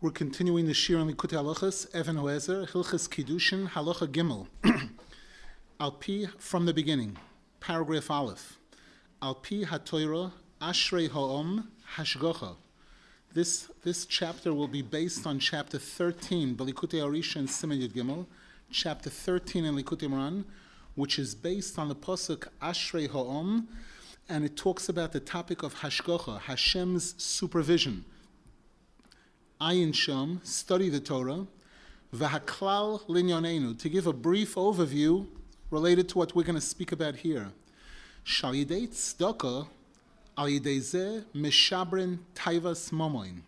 We're continuing the Shir on Likutei Halachos, Even HaEzer, Hilchos Kiddushin, Halacha Gimel. Al Pi, from the beginning, paragraph Aleph. Al Pi HaTorah, Ashrei Ha'om, Hashgacha. This chapter will be based on chapter 13, Likutei Arisha and Siman Yud Gimel, chapter 13 in Likutei Moran, which is based on the pasuk Ashrei Ha'om, and it talks about the topic of Hashgacha, Hashem's supervision. Ayin Sham, study the Torah, V'haklal Linyonenu, to give a brief overview related to what we're going to speak about here. Shal Yidei Tzedakah, Al Yidei Zeh Meshabrin Taivas Momoin.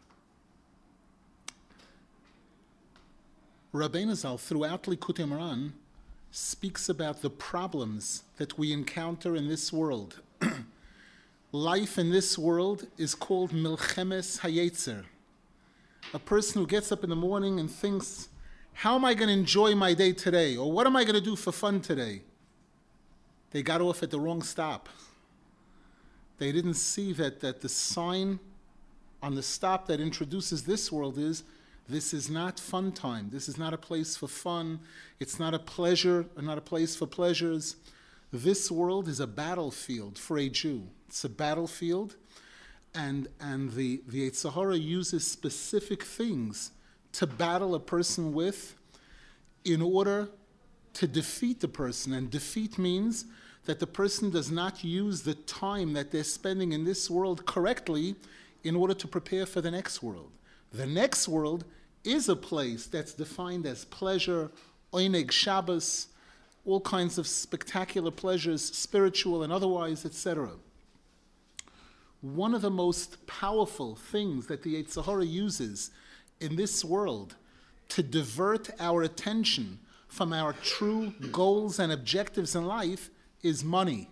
Rabbeinu Zal, throughout Likutei Moran, speaks about the problems that we encounter in this world. Life in this world is called Milchemes Hayetzer. A person who gets up in the morning and thinks, how am I going to enjoy my day today? Or what am I going to do for fun today? They got off at the wrong stop. They didn't see that the sign on the stop that introduces this world is, this is not fun time. This is not a place for fun. It's not a pleasure, or not a place for pleasures. This world is a battlefield for a Jew. It's a battlefield. And the Yetzer Hara uses specific things to battle a person with in order to defeat the person. And defeat means that the person does not use the time that they're spending in this world correctly in order to prepare for the next world. The next world is a place that's defined as pleasure, Oineg Shabbos, all kinds of spectacular pleasures, spiritual and otherwise, etc. One of the most powerful things that the Yetzer Hara uses in this world to divert our attention from our true goals and objectives in life is money.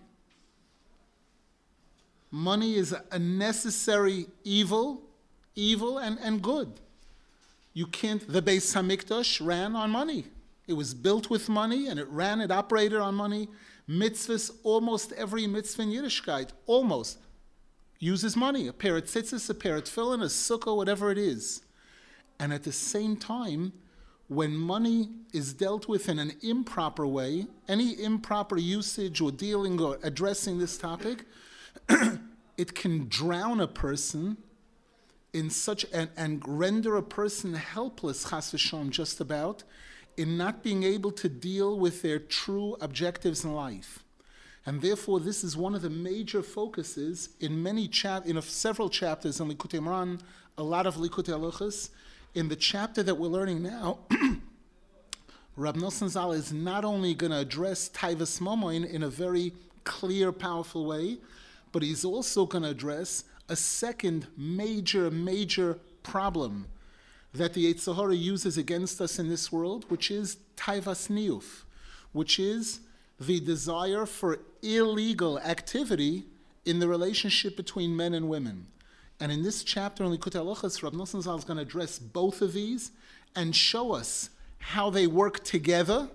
Money is a necessary evil and good. You can't, the Beis HaMikdash ran on money. It was built with money and it operated on money. Mitzvahs, almost every mitzvah in Yiddishkeit, almost, uses money, a pair of tzitzis, a pair of tefillin, a sukkah, whatever it is. And at the same time, when money is dealt with in an improper way, any improper usage or dealing or addressing this topic, it can drown a person in such, and render a person helpless, chas v'shalom, just about, in not being able to deal with their true objectives in life. And therefore, this is one of the major focuses in several chapters in Likutei Moran, a lot of Likutei Halachos. In the chapter that we're learning now, Rab Nosson Zal is not only going to address Taivas Momoin in a very clear, powerful way, but he's also going to address a second major problem that the Yetzer Hara uses against us in this world, which is Taivas Niyuf, which is the desire for illegal activity in the relationship between men and women. And in this chapter in Likutei Halachos, Rab Nosson Zal is going to address both of these and show us how they work together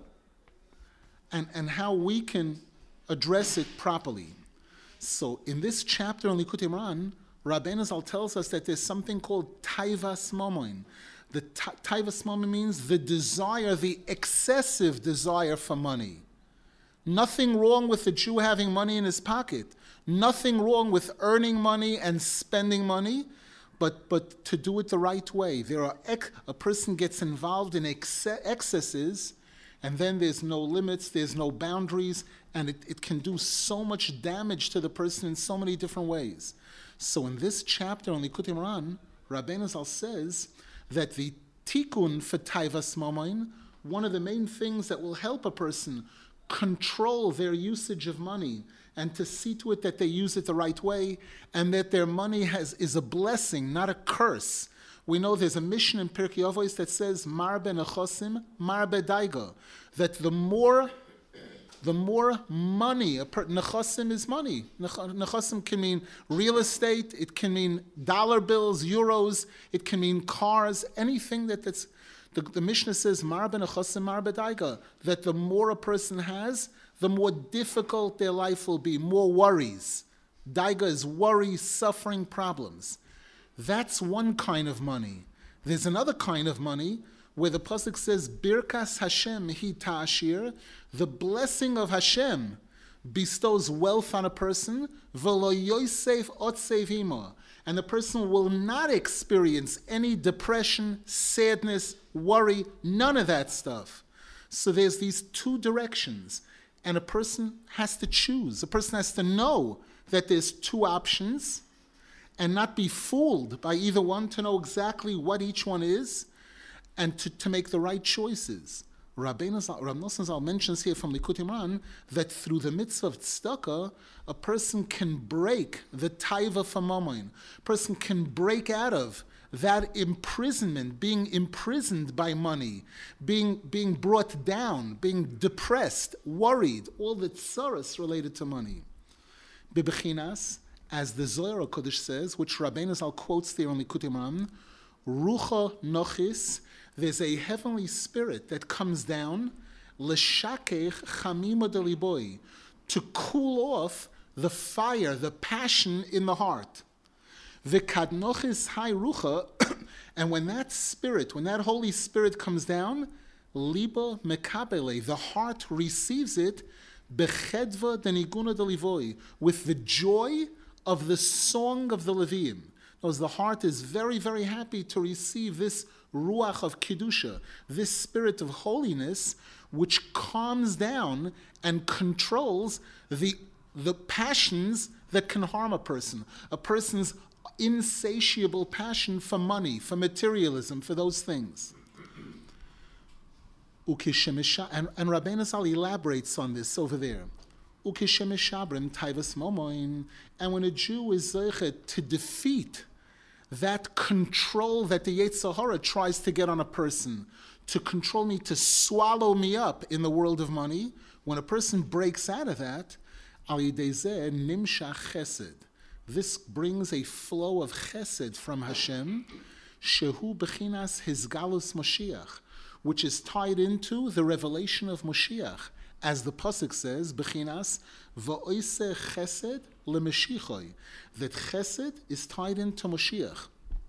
and how we can address it properly. So in this chapter in Likutei Moran, Rabbeinu Zal tells us that there's something called Taivas Momoin. The Taivas Momoin means the desire, the excessive desire for money. Nothing wrong with the Jew having money in his pocket. Nothing wrong with earning money and spending money, but to do it the right way. A person gets involved in excesses, and then there's no limits, there's no boundaries, and it can do so much damage to the person in so many different ways. So in this chapter on Likutei Moran, Rabbeinu Zal says that the tikkun for Taivas Momoin, one of the main things that will help a person control their usage of money and to see to it that they use it the right way and that their money is a blessing, not a curse. We know there's a mission in Pirkei Avos that says, Mar ben nechosim, mar bedaiga, that the more money, nechosim is money. Nechosim can mean real estate, it can mean dollar bills, euros, it can mean cars, anything that's. The Mishnah says, Mar ben nechosim, mar bedaiga, that the more a person has, the more difficult their life will be, more worries. Daiga is worry, suffering, problems. That's one kind of money. There's another kind of money where the pasuk says, Birkas Hashem hi ta'ashir, the blessing of Hashem bestows wealth on a person, v'lo yosef otsev imo, and the person will not experience any depression, sadness, worry, none of that stuff. So there's these two directions, and a person has to choose. A person has to know that there's two options and not be fooled by either one, to know exactly what each one is and to make the right choices. Rav Nosson Zal mentions here from Likutei Moharan that through the mitzvah of tzedakah, a person can break the taiva from mammon. A person can break out of that imprisonment, being imprisoned by money, being brought down, being depressed, worried, all the tsaras related to money. Bebechinas, as the Zohar HaKodesh says, which Rabbeinu Zal quotes there in Likutei Moharan, Rucha Nochis, there's a heavenly spirit that comes down, l'shakech chamima deliboi, to cool off the fire, the passion in the heart. V'kadnochis hai rucha, and when that Holy Spirit comes down, liba mekabele, the heart receives it, bechedva deniguna delivoi, with the joy of the song of the Leviim. Because the heart is very, very happy to receive this ruach of Kedusha, this spirit of holiness, which calms down and controls the passions that can harm a person's insatiable passion for money, for materialism, for those things. And Rabbeinu Zal elaborates on this over there. And when a Jew is zeichet to defeat that control that the Yetzer Hara tries to get on a person, to control me, to swallow me up in the world of money, when a person breaks out of that, al yidei zeh nimshach chesed. This brings a flow of chesed from Hashem, shehu bechinas hisgalus Moshiach, which is tied into the revelation of Moshiach. As the pasuk says, bechinas va'oiseh chesed lemeshichoi, that chesed is tied into Moshiach.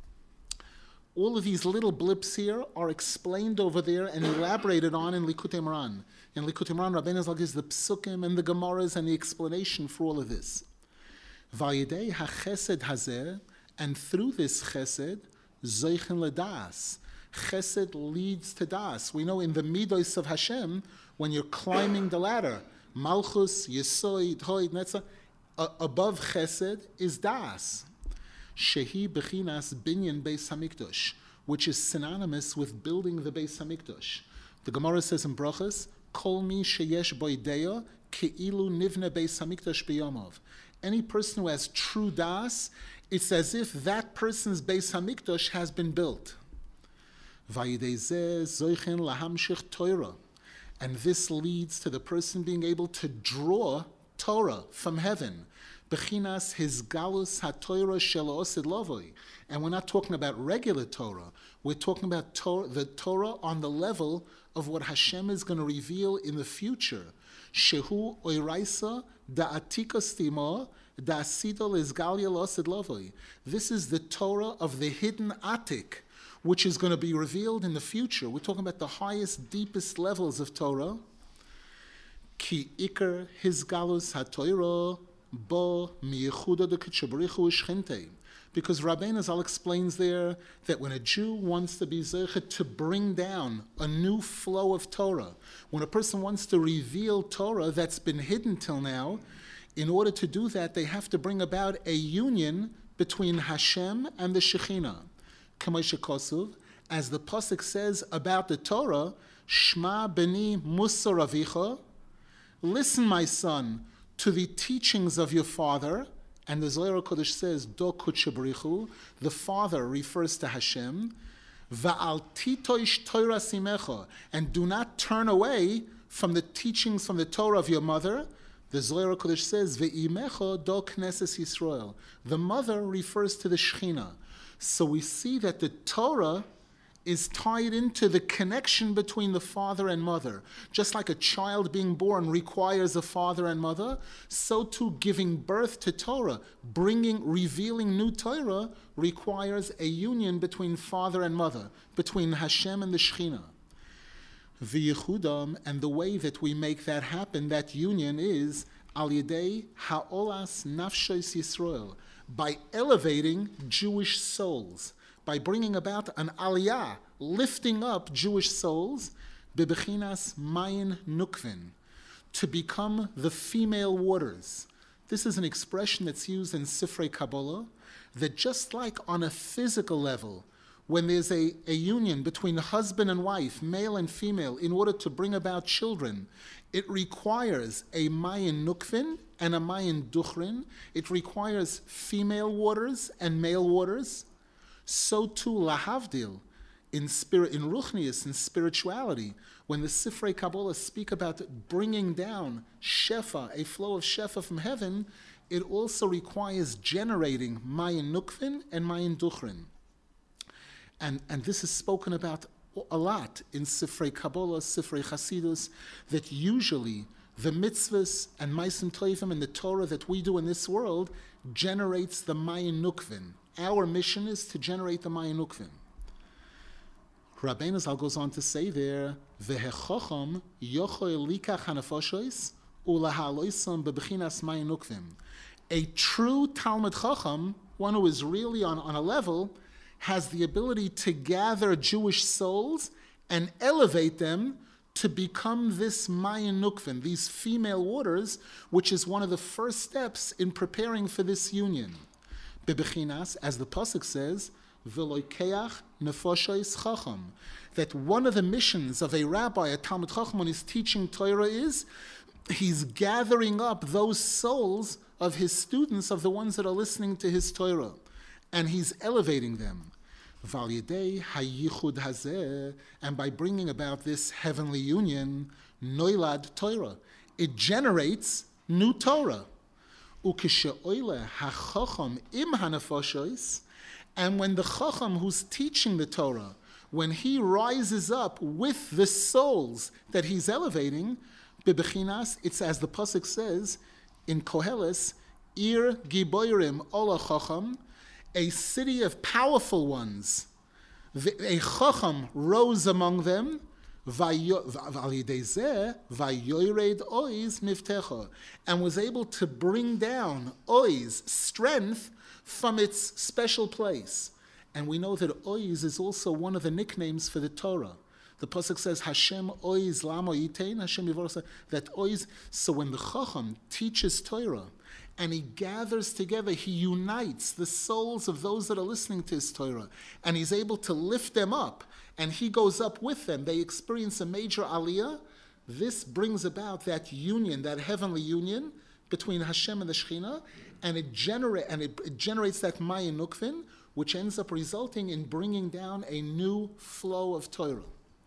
All of these little blips here are explained over there and elaborated on in Likutei Moharan. In Likutei Moharan, Rabbeinu Zal gives the psukim and the gemaras and the explanation for all of this. Va'yidei hachesed hazeh, and through this chesed, zoichen ledas. Chesed leads to das. We know in the midos of Hashem, when you're climbing the ladder, Malchus, Yesoid, Hoid, Netzah, above Chesed is Das. Shehi Bechinas Binyan Beis Hamikdash, which is synonymous with building the Beis Hamikdash. The Gemara says in Brachas, Kol mi sheyesh boideya ke'ilu nivne Beis Hamikdash b'yomov. Any person who has true Das, it's as if that person's Beis Hamikdash has been built. Vayidei zeh zoichen lahamshich Torah. And this leads to the person being able to draw Torah from heaven. Bechinas hisgalus haTorah shelo osid lovoi. And we're not talking about regular Torah. We're talking about the Torah on the level of what Hashem is going to reveal in the future. Shehu oiraisa da'atika stimo da'asido lizgalia losid lovoi. This is the Torah of the hidden Atik, which is going to be revealed in the future. We're talking about the highest, deepest levels of Torah. Ki ikar hisgalus haTorah bo miyechuda de k'tshebarichu shchinte. Because Rabbeinu Zal explains there that when a Jew wants to be zeichet to bring down a new flow of Torah, when a person wants to reveal Torah that's been hidden till now, in order to do that, they have to bring about a union between Hashem and the Shekhinah. As the pasuk says about the Torah, Shma beni musar avicha, listen, my son, to the teachings of your father. And the Zohar HaKodesh says, Do kutshebarichu, the father refers to Hashem. Va'al titoish Torah simecha, and do not turn away from the teachings from the Torah of your mother. The Zohar HaKodesh says, Ve'imecha do knesses Yisrael. The mother refers to the Shekhinah. So we see that the Torah is tied into the connection between the father and mother. Just like a child being born requires a father and mother, so too giving birth to Torah, revealing new Torah, requires a union between father and mother, between Hashem and the Shekhinah. V'yichudam, and the way that we make that happen, that union, is al yedei ha'olas nafshos Yisrael, by elevating Jewish souls, by bringing about an aliyah, lifting up Jewish souls, bebechinas mayin nukvin, to become the female waters. This is an expression that's used in Sifrei Kabbalah, that just like on a physical level, when there's a union between husband and wife, male and female, in order to bring about children, it requires a mayin nukvin and a mayin duchrin. It requires female waters and male waters. So too, lahavdil, in spirit, in ruchnius, in spirituality, when the Sifrei Kabbalah speak about bringing down shefa, a flow of shefa from heaven, it also requires generating mayin nukvin and mayin duchrin. And this is spoken about a lot in Sifrei Kabbalah, Sifrei Chasidus, that usually the mitzvahs and ma'asim tovim and the Torah that we do in this world generates the mayin nukvin. Our mission is to generate the mayin nukvin. Rabbeinu Zal goes on to say there, "V'hechocham yochol likach hanafoshois ulahaloisam bebechinas mayin nukvim." A true Talmid Chacham, one who is really on a level, has the ability to gather Jewish souls and elevate them to become this mayin nukvin, these female waters, which is one of the first steps in preparing for this union. Bebechinas, as the pasuk says, v'loikeach nefoshes chacham, that one of the missions of a rabbi, a Talmid Chacham, when he's teaching Torah, is he's gathering up those souls of his students, of the ones that are listening to his Torah, and he's elevating them. Val yedei hayichud hazeh, and by bringing about this heavenly union, noilad Torah, it generates new Torah. Ukeshe'oile hachacham im hanafoshois, and when the chacham who's teaching the Torah, when he rises up with the souls that he's elevating, bebechinas, it's as the pasuk says in Koheles, ir giboirim ola chacham, a city of powerful ones. A chacham rose among them, and was able to bring down oiz, strength, from its special place. And we know that oiz is also one of the nicknames for the Torah. The pasuk says, Hashem oiz lamo yitein, Hashem yivorsa, that oiz. So when the chacham teaches Torah, and he gathers together, he unites the souls of those that are listening to his Torah, and he's able to lift them up, and he goes up with them. They experience a major aliyah. This brings about that union, that heavenly union between Hashem and the Shekhinah, and it generates that mayin nukvin, which ends up resulting in bringing down a new flow of Torah.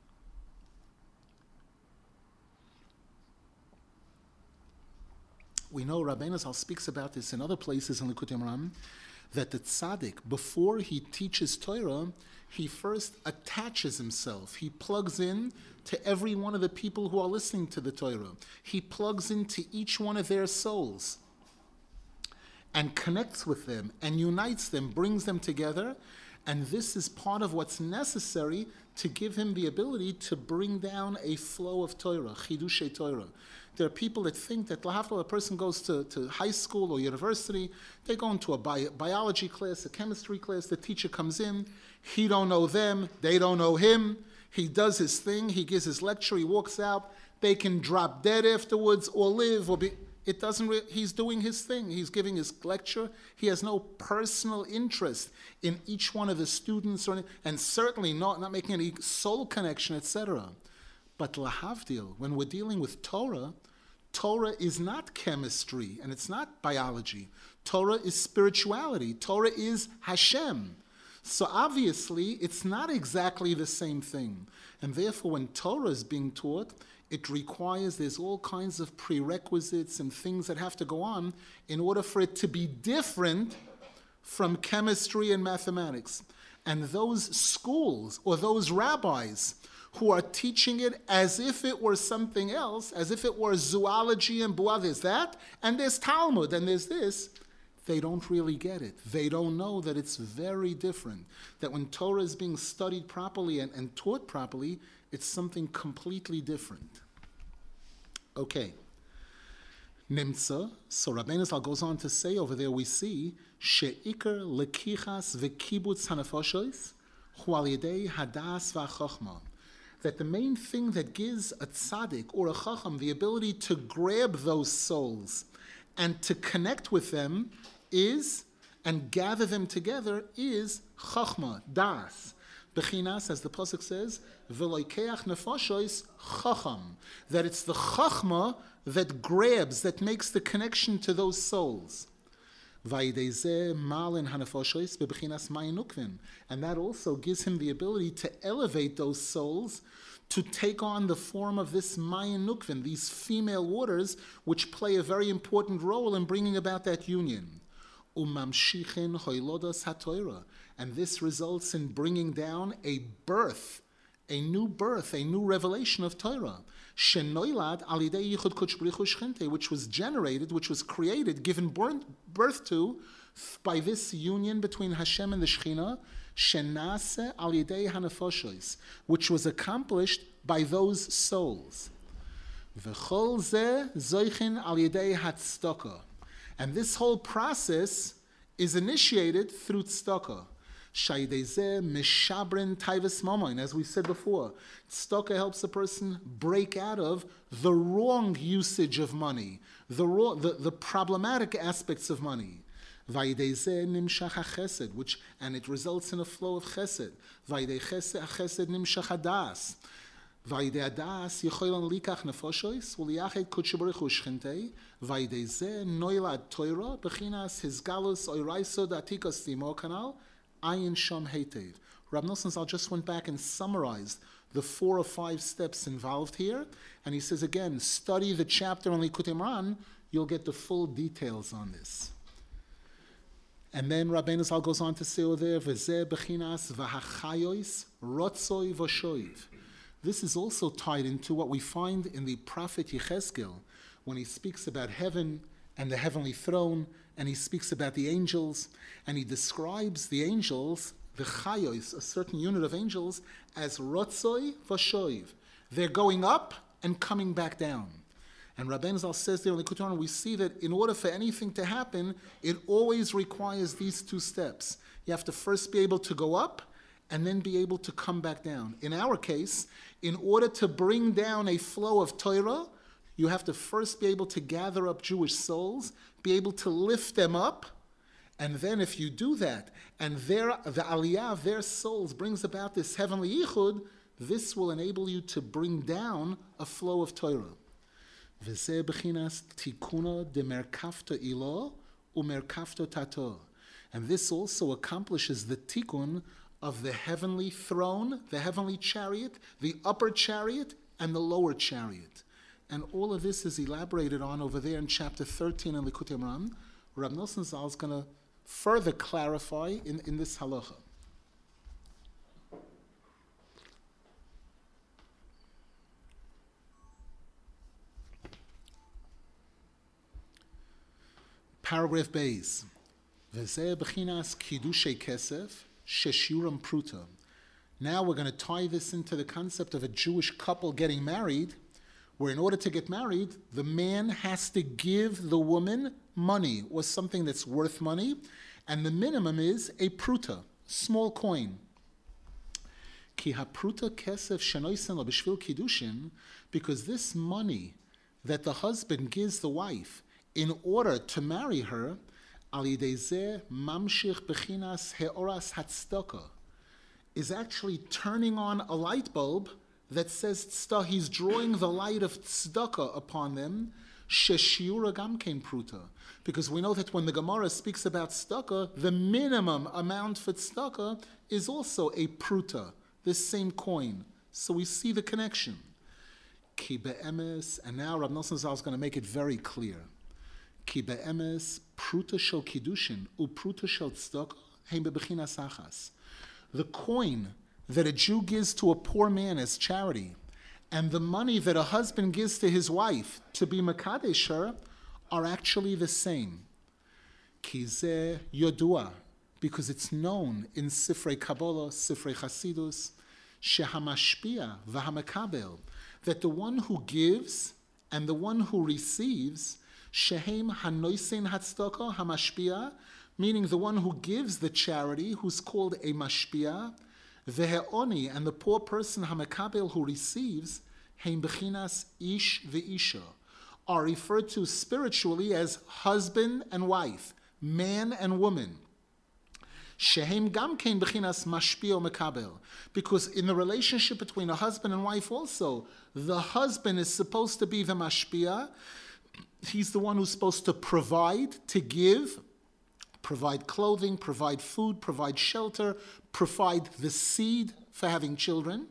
We know Rabbeinu Zal speaks about this in other places in Likutei Moharan, that the tzaddik, before he teaches Torah, he first attaches himself. He plugs in to every one of the people who are listening to the Torah. He plugs into each one of their souls and connects with them and unites them, brings them together. And this is part of what's necessary to give him the ability to bring down a flow of Torah, Chidushei Torah. There are people that think that after a person goes to high school or university, they go into a biology class, a chemistry class, the teacher comes in, he don't know them, they don't know him, he does his thing, he gives his lecture, he walks out, they can drop dead afterwards or live or be... It doesn't. He's doing his thing. He's giving his lecture. He has no personal interest in each one of the students, and certainly not making any soul connection, etc. But lahavdil, when we're dealing with Torah, Torah is not chemistry and it's not biology. Torah is spirituality. Torah is Hashem. So obviously, it's not exactly the same thing. And therefore, when Torah is being taught, it requires, there's all kinds of prerequisites and things that have to go on in order for it to be different from chemistry and mathematics. And those schools or those rabbis who are teaching it as if it were something else, as if it were zoology and Buah, there's that, and there's Talmud, and there's this, they don't really get it. They don't know that it's very different. That when Torah is being studied properly and taught properly, it's something completely different. Okay. Nimtza, so Rabbeinu Zal goes on to say over there, we see, She'ikar lekichas v'kibutz hanafoshois, hu al yedei hadas v'achachma. That the main thing that gives a tzaddik or a chacham the ability to grab those souls and to connect with them is, and gather them together, is chachma, das. Bechinas, as the pasuk says, v'loikeach nefoshois chacham. That it's the chachma that grabs, that makes the connection to those souls. And that also gives him the ability to elevate those souls to take on the form of this Mayan Nukvin, these female waters, which play a very important role in bringing about that union. And this results in bringing down a birth, a new revelation of Torah, which was generated, which was created, given birth to by this union between Hashem and the Shekhinah, which was accomplished by those souls. And this whole process is initiated through tzedakah. As we said before, tzedakah helps a person break out of the wrong usage of money, the problematic aspects of money. And it results in a flow of chesed. Vayde adas yecholan likach nefoshois uliachet kudshe baruch hu shchintei vayde ze noilad Torah bechinas his galus oiraisod atikas timo kanal ayin sham heitev. Rab Nosson Zal just went back and summarized the 4 or 5 steps involved here, and he says again, study the chapter on Likutei Moharan, you'll get the full details on this. And then Rabbeinu Zal goes on to say over there, v'zeh bechinas v'hachayois rotzoi v'shoiv. This is also tied into what we find in the prophet Yechezkel, when he speaks about heaven and the heavenly throne, and he speaks about the angels, and he describes the angels, the chayos, a certain unit of angels, as rotzoi v'shoiv. They're going up and coming back down. And Rabbeinu Zal says there in the Likutei Moharan, we see that in order for anything to happen, it always requires these 2 steps. You have to first be able to go up, and then be able to come back down. In our case, in order to bring down a flow of Torah, you have to first be able to gather up Jewish souls, be able to lift them up, and then if you do that, and the aliyah of their souls brings about this heavenly yichud, this will enable you to bring down a flow of Torah. V'zeh bechinas tikuna de merkafta ilo umerkafta tato. And this also accomplishes the tikkun of the heavenly throne, the heavenly chariot, the upper chariot, and the lower chariot. And all of this is elaborated on over there in chapter 13 in Likutei Moharan. Rab Nosson Zal is going to further clarify in this halacha. Paragraph Beis. V'zeh b'chinas kiddushay kesef sheshuram pruta. Now we're going to tie this into the concept of a Jewish couple getting married, where in order to get married, the man has to give the woman money, or something that's worth money, and the minimum is a pruta, small coin. Ki hapruta kesef shenoisen lo b'shvil kiddushin, because this money that the husband gives the wife in order to marry her, al yidei zeh mamshich bechinas heoras hatzdaka, is actually turning on a light bulb that says tzedakah. He's drawing the light of tzedakah upon them, sheshiura gamkein pruta, because we know that when the Gemara speaks about tzedakah, the minimum amount for tzedakah is also a pruta, this same coin. So we see the connection. Ki be'emes, and now Rav Nosson Zal is going to make it very clear. Ki be'emes pruta shel kiddushin u pruta shel tzedakah heim bebechinas achas. the coin that a Jew gives to a poor man as charity, and the money that a husband gives to his wife to be mekadesh her, are actually the same. Ki zeh yodua, because it's known in Sifrei Kabbalah, Sifrei Chasidus, shehamashpia v'hamekabel, that the one who gives and the one who receives, shehem hanoisen hatzdaka hamashpia, meaning the one who gives the charity, who's called a mashpia, veheoni, and the poor person hamekabel who receives, heim bechinas ish ve'isha, are referred to spiritually as husband and wife, man and woman. Shehem gam kein bechinas mashpia mekabel, because in the relationship between a husband and wife also, the husband is supposed to be the mashpia. He's the one who's supposed to provide, to give, provide clothing, provide food, provide shelter, provide the seed for having children.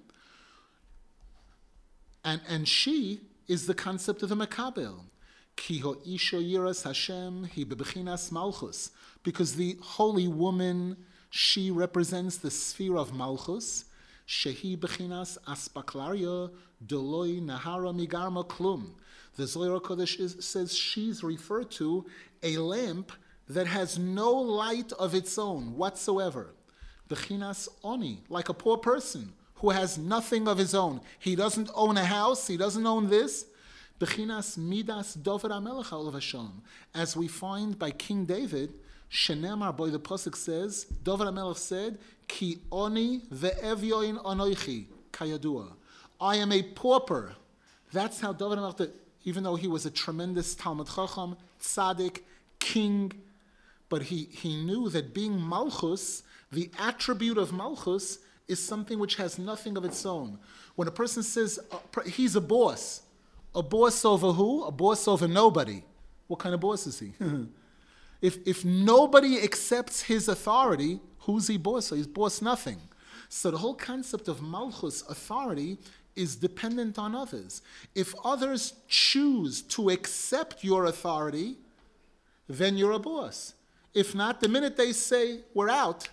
And she is the concept of the mekabel. Ki ho'isha yiras Hashem hi bebechinas malchus, because the holy woman, she represents the sphere of malchus. Shehi bechinas aspaklaria doloi nahara migarma klum. The Zohar Kodesh says she's referred to a lamp that has no light of its own whatsoever. Bechinas oni, like a poor person who has nothing of his own. He doesn't own a house, he doesn't own this. Bechinas midas dover HaMelech olav Hashem, as we find by King David, Shenemar, boy, the pasuk says, Dover HaMelech said, Ki oni ve'evyoin anoichi kayadua. I am a pauper. That's how Dover HaMelech, even though he was a tremendous Talmud Chacham, tzaddik, king, but he knew that being Malchus, the attribute of Malchus, is something which has nothing of its own. When a person says he's a boss over who? A boss over nobody. What kind of boss is he? If nobody accepts his authority, who's he boss? He's boss nothing. So the whole concept of Malchus, authority, is dependent on others. If others choose to accept your authority, then you're a boss. If not, the minute they say, we're out,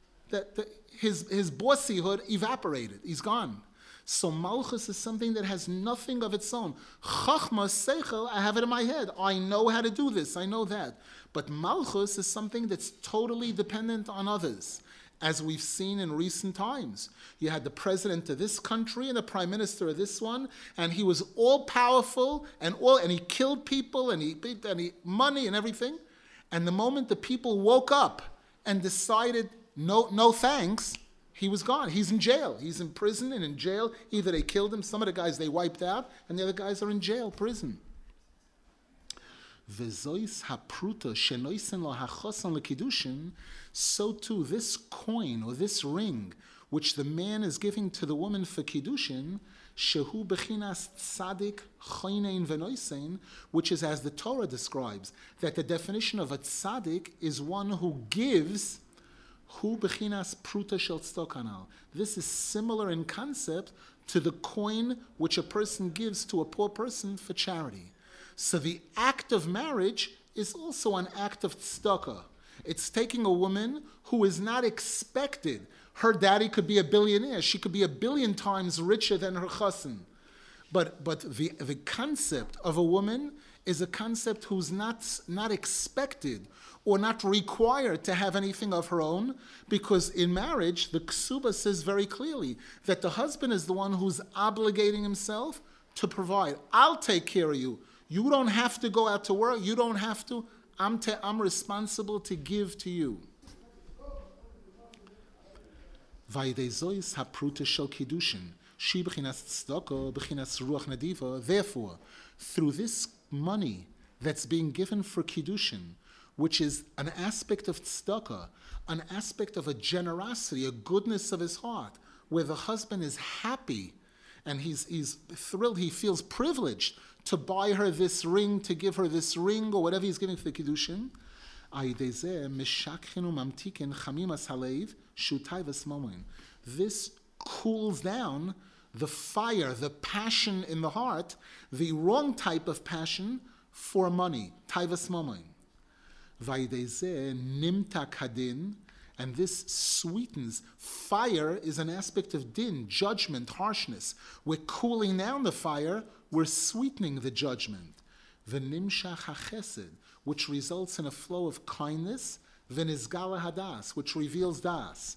his bossyhood evaporated. He's gone. So Malchus is something that has nothing of its own. Chachma, Seichel, I have it in my head. I know how to do this. I know that. But Malchus is something that's totally dependent on others, as we've seen in recent times. You had the president of this country and the prime minister of this one, and he was all powerful and he killed people and he money and everything. And the moment the people woke up and decided, no thanks, he was gone. He's in jail. He's in prison and in jail. Either they killed him, some of the guys they wiped out, and the other guys are in jail, prison. So too, this coin or this ring, which the man is giving to the woman for kiddushin, shehu bechinas tzadik choinein v'noisein, which is as the Torah describes, that the definition of a tzaddik is one who gives. Hu bechinas pruta shel tzedakah. This is similar in concept to the coin which a person gives to a poor person for charity. So the act of marriage is also an act of tzedakah. It's taking a woman who is not expected. Her daddy could be a billionaire. She could be 1 billion times richer than her chassan. But the concept of a woman is a concept who's not expected or not required to have anything of her own, because in marriage, the Ksuba says very clearly that the husband is the one who's obligating himself to provide. I'll take care of you. You don't have to go out to work. You don't have to. I'm responsible to give to you. Therefore, through this money that's being given for kiddushin, which is an aspect of tzedakah, an aspect of a generosity, a goodness of his heart, where the husband is happy and he's thrilled, he feels privileged to buy her this ring, to give her this ring, or whatever he's giving for the kiddushin. This cools down the fire, the passion in the heart, the wrong type of passion for money, taivas momoin. Nimta kadin, And this sweetens. Fire is an aspect of din, judgment, harshness. We're cooling down the fire, we're sweetening the judgment. V'nimshach hachesed, which results in a flow of kindness. V'nizgala hadas, which reveals das.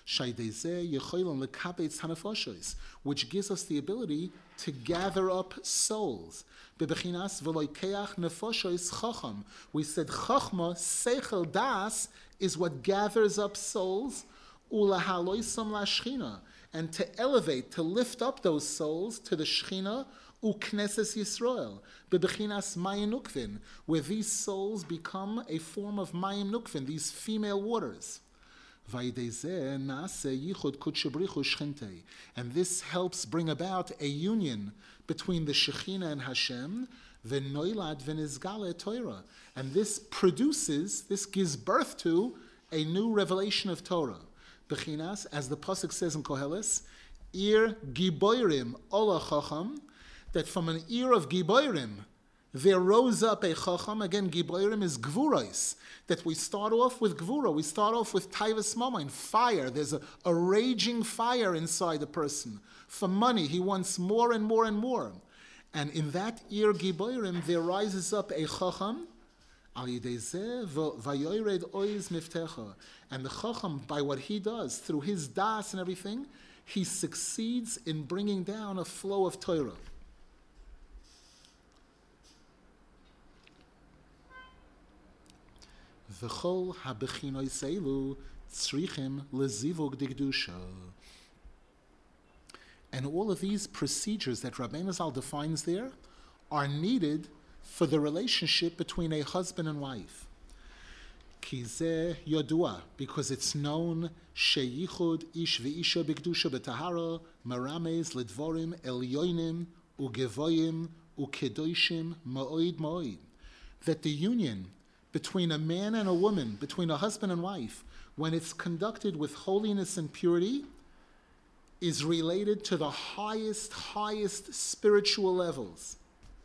Which gives us the ability to gather up souls. We said chachma, seichel das, is what gathers up souls, and to elevate, to lift up those souls to the Shechina, ukneses Yisrael, bebechinas mayim nukvin, where these souls become a form of mayim nukvin, these female waters. And this helps bring about a union between the Shekhinah and Hashem, v'noilad v'nizgale Torah. And this gives birth to a new revelation of Torah. Bechinas, as the Pasuk says in Koheles, Ir giboirim ola chacham, that from an ear of giboirim, there rose up a chacham. Again, giboirim is gvurais. That we start off with gvura. We start off with taivas mamain, fire. There's a raging fire inside a person. For money, he wants more and more and more. And in that ear giboirim, there rises up a chacham. And the chacham, by what he does, through his das and everything, he succeeds in bringing down a flow of Torah. V'chol habechinoi seilu tzrichim lezivug digdusha. And all of these procedures that Rabbeinu Zal defines there are needed for the relationship between a husband and wife. Ki zeh yodua, because it's known sheyichud ish v'isha b'kedusha b'tahara marames lidvorim elyonim ugevoyim ukedoshim ma'oid ma'oid, that the union between a man and a woman, between a husband and wife, when it's conducted with holiness and purity, is related to the highest spiritual levels.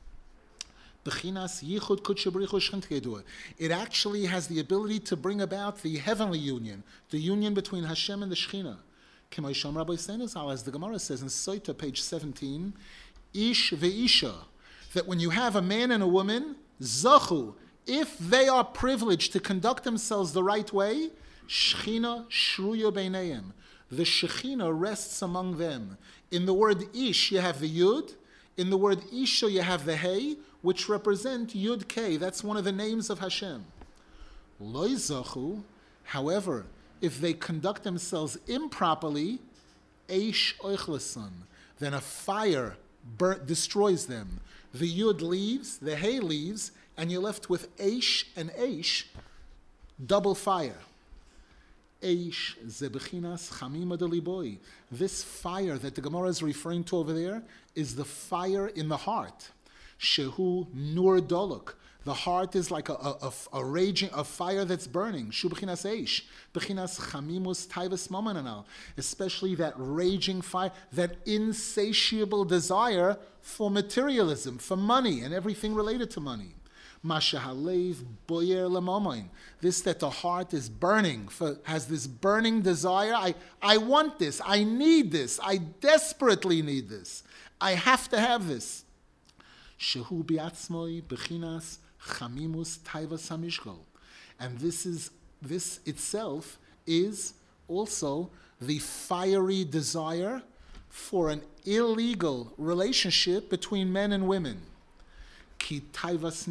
It actually has the ability to bring about the heavenly union, the union between Hashem and the Shekhinah. As the Gemara says in Soita, page 17, Ish ve'isha, that when you have a man and a woman, zachu, if they are privileged to conduct themselves the right way, Shechina shruya beineim, the Shekhinah rests among them. In the word ish, you have the yud. In the word isha, you have the hey, which represent yud kei. That's one of the names of Hashem. Loi zachu, however, if they conduct themselves improperly, eish oichlasan, then a fire destroys them. The yud leaves, the hey leaves, and you're left with eish and eish, double fire. Eish zebechinas chamima deliboy. This fire that the Gemara is referring to over there is the fire in the heart. Shehu nur dolok. The heart is like a raging, a fire that's burning. Shu bechinas eish. Bechinas chamimus taivas mamananal. Especially that raging fire, that insatiable desire for materialism, for money, and everything related to money. Mashahalev boyer lemomoin. This that the heart is burning, has this burning desire. I want this. I need this. I desperately need this. I have to have this. Shehu biatzmoi bechinas chamimus taivas hamishkol. And this itself is also the fiery desire for an illegal relationship between men and women. Because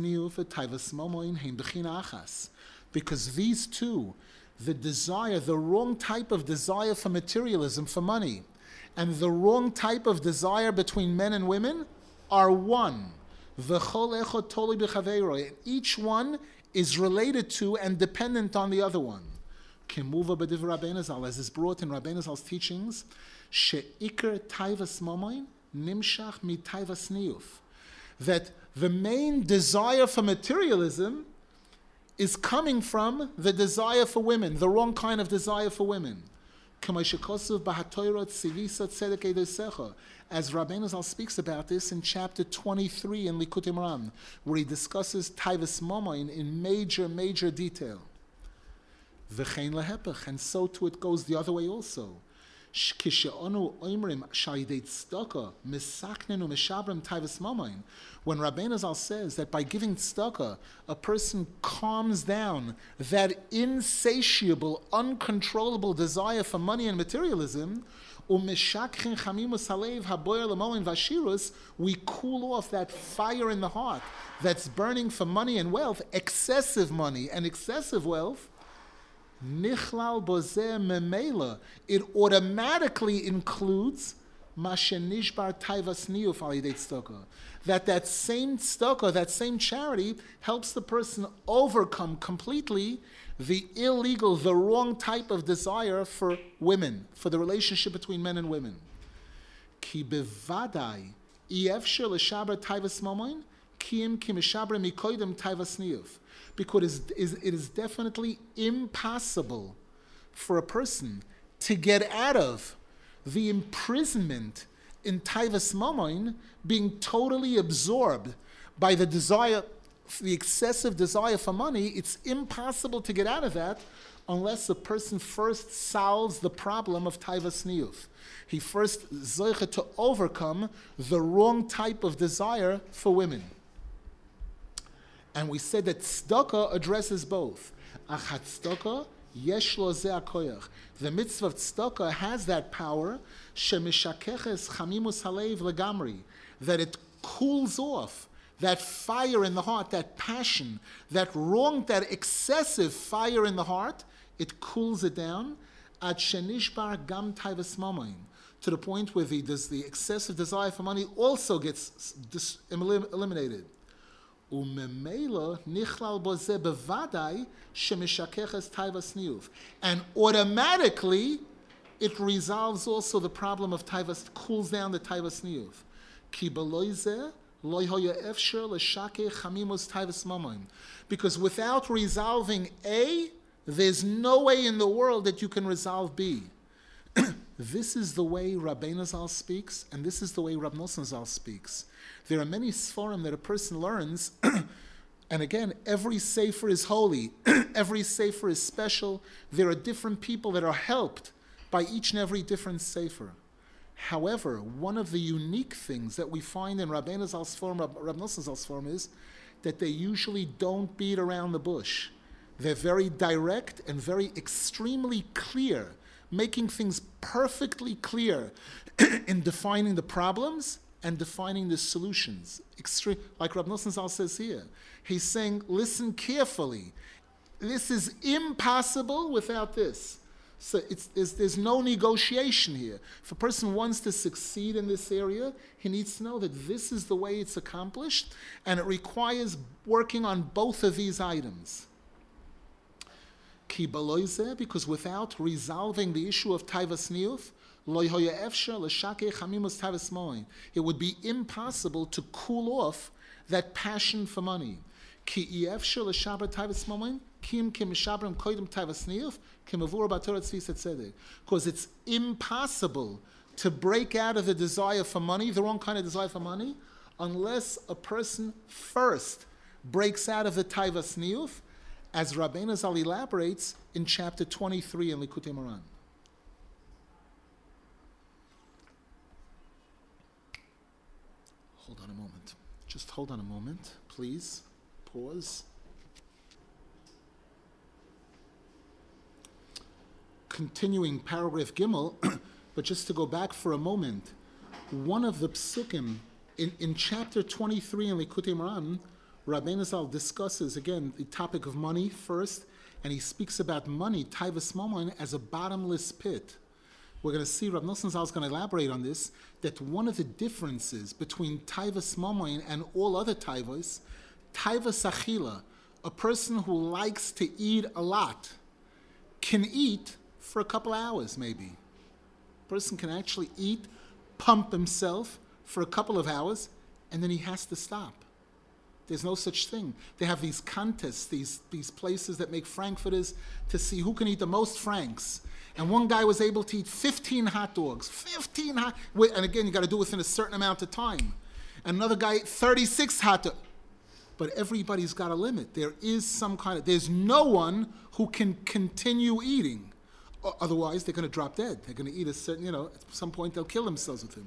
these two, the desire, the wrong type of desire for materialism, for money, and the wrong type of desire between men and women are one. And each one is related to and dependent on the other one. As is brought in Rabbeinu Zal's teachings, that the main desire for materialism is coming from the desire for women, the wrong kind of desire for women. As Rabbeinu Zal speaks about this in chapter 23 in Likutei Moharan, where he discusses Taivas Momoin in major detail. V'chein lehepech, and so too it goes the other way also. Kishe'onu oimrim sha'idei tzedakah misaknenu mishabrim taivas momain. When Rabbeinu Zal says that by giving tzedakah, a person calms down that insatiable, uncontrollable desire for money and materialism, we cool off that fire in the heart that's burning for money and wealth, excessive money and excessive wealth. Nichlal bozeh memela, it automatically includes mashenishbar taivas niyuf al yidei tzedakah. That same tzedakah, that same charity, helps the person overcome completely the illegal, the wrong type of desire for women, for the relationship between men and women. Ki bevadai iefshir l'shaber taivas momoin kiim ki mishaber mikoidem taivas niyuf. Because it is definitely impossible for a person to get out of the imprisonment in taivas momoin, being totally absorbed by the desire, the excessive desire for money. It's impossible to get out of that unless a person first solves the problem of taivas niyuf. He first zoicha to overcome the wrong type of desire for women. And we said that tzedakah addresses both. Achat tzedakah, yesh lo ze hakoyach. The mitzvah of tzedakah has that power, shemishakeches chamimus halev legamri, that it cools off that fire in the heart, that passion, that wrong, that excessive fire in the heart, it cools it down. Ad shenishbar gam taivas momoin, to the point where the excessive desire for money also gets eliminated. And automatically, it resolves also the problem of taivas, cools down the taivas niyuf. Because without resolving A, there's no way in the world that you can resolve B. This is the way Rabbeinu Zal speaks, and this is the way Rab Nosson Zal speaks. There are many sforim that a person learns, and again, every sefer is holy, every sefer is special. There are different people that are helped by each and every different sefer. However, one of the unique things that we find in Rabbeinu Zal's sforim, Rab Nosson Zal's sforim, is that they usually don't beat around the bush. They're very direct and very extremely clear, making things perfectly clear in defining the problems and defining the solutions. Like Rab Nosson Zal says here, he's saying, listen carefully. This is impossible without this. So there's no negotiation here. If a person wants to succeed in this area, he needs to know that this is the way it's accomplished, and it requires working on both of these items. Because without resolving the issue of taivas niyuf, it would be impossible to cool off that passion for money. Because it's impossible to break out of the desire for money, the wrong kind of desire for money, unless a person first breaks out of the taivas niyuf, as Rabbeinu Zal elaborates in chapter 23 in Likutei Moran. Hold on a moment. Just hold on a moment, please. Pause. Continuing paragraph Gimel, but just to go back for a moment, one of the psukim in chapter 23 in Likutei Moran, Rabbeinu Zal discusses, again, the topic of money first, and he speaks about money, taivas momoin, as a bottomless pit. We're going to see, Rab Nosson Zal is going to elaborate on this, that one of the differences between taivas momoin and all other taivos, taivas achila, a person who likes to eat a lot, can eat for a couple hours maybe. A person can actually eat, pump himself for a couple of hours, and then he has to stop. There's no such thing. They have these contests, these places that make frankfurters to see who can eat the most franks. And one guy was able to eat 15 hot dogs. 15 hot, and again, you got to do it within a certain amount of time. And another guy ate 36 hot dogs. but everybody's got a limit. There is there's no one who can continue eating. Otherwise, they're going to drop dead. They're going to eat a certain, at some point they'll kill themselves with him.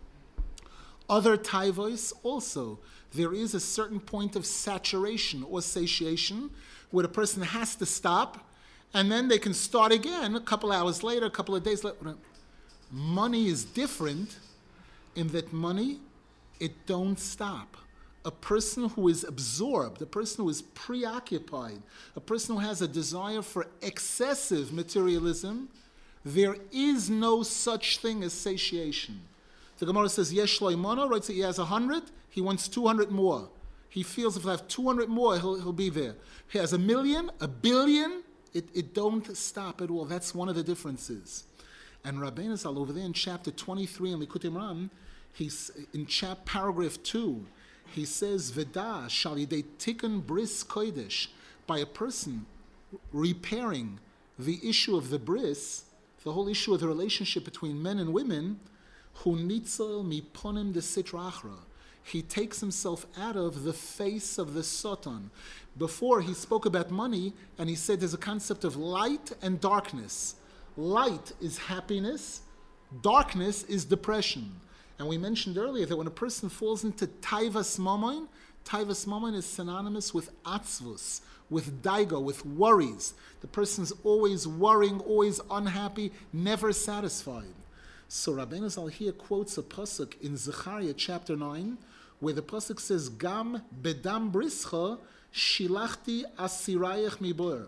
Other taivos also, there is a certain point of saturation or satiation where the person has to stop, and then they can start again a couple hours later, a couple of days later. Money is different in that money, it don't stop. A person who is absorbed, a person who is preoccupied, a person who has a desire for excessive materialism, there is no such thing as satiation. The Gemara says, Yesh lo imona, right? So he has 100, he wants 200 more. He feels if I have 200 more, he'll be there. He has 1 million, 1 billion, it don't stop at all. That's one of the differences. And Rabbeinu Zal over there in chapter 23 in Likutei Moharan, he's in paragraph 2, he says, Veda shal yidei tikkun bris kodesh, by a person repairing the issue of the bris, the whole issue of the relationship between men and women, hu nitzol miponim de sitra achra. He takes himself out of the face of the Satan. Before he spoke about money, and he said there's a concept of light and darkness. Light is happiness, darkness is depression. And we mentioned earlier that when a person falls into taivas mamon is synonymous with atzvus, with daigo, with worries. The person's always worrying, always unhappy, never satisfied. So Rabbeinu Zal here quotes a pasuk in Zechariah chapter 9, where the pasuk says, Gam bedam brischa shilachti asirayach mibor.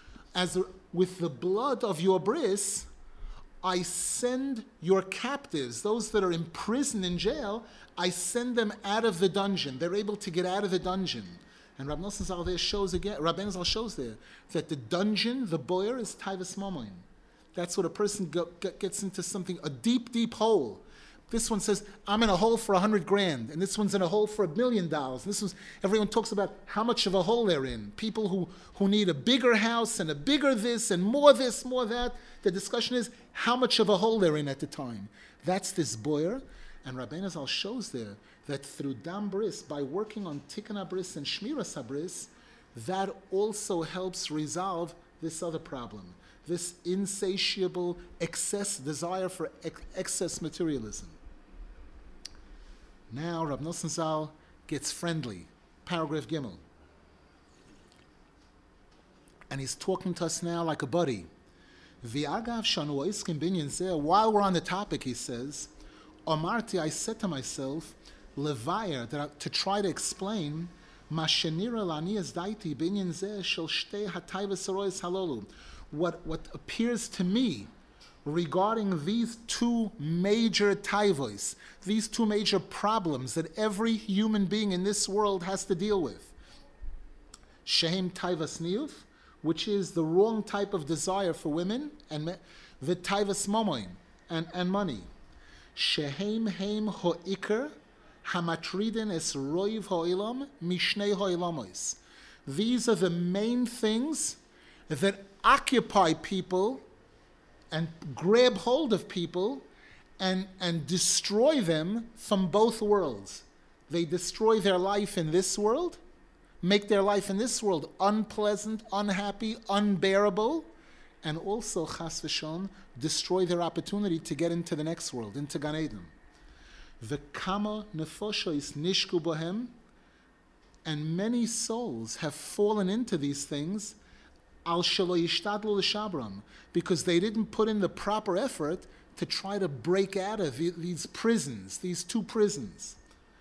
With the blood of your bris, I send your captives, those that are imprisoned in jail, I send them out of the dungeon. They're able to get out of the dungeon. And Rabbi Nosson Zal there shows again, Rabbeinu Zal shows there, that the dungeon, the boyer, is taivas mamon. That's what a person gets into something, a deep, deep hole. This one says, I'm in a hole for $100,000, and this one's in a hole for $1 million. Everyone talks about how much of a hole they're in. People who need a bigger house and a bigger this, more that. The discussion is how much of a hole they're in at the time. That's this boyer. And Rabbeinu Zal shows there that through Dam Bris, by working on Tikkun HaBris and Shmiras HaBris, that also helps resolve this other problem, this insatiable desire for excess materialism. Now Rab Nosson Zal gets friendly. Paragraph Gimel. And he's talking to us now like a buddy. While we're on the topic, he says, Omarti, I said to myself, Levayer, to try to explain, what appears to me regarding these two major taivos, these two major problems that every human being in this world has to deal with. Shehem taivas niyuf, which is the wrong type of desire for women, and the taivas momoin, and money. Shehem heim ho'ikr hamatriden es roiv ho'ilam mishnei ho'ilamos. These are the main things that occupy people and grab hold of people and destroy them from both worlds. They destroy their life in this world, make their life in this world unpleasant, unhappy, unbearable, and also, chas v'shon, destroy their opportunity to get into the next world, into Gan Eden. V'kama nefoshois nishku bohem, and many souls have fallen into these things al shelo yishtadlu l'shabram, because they didn't put in the proper effort to try to break out of these prisons, these two prisons.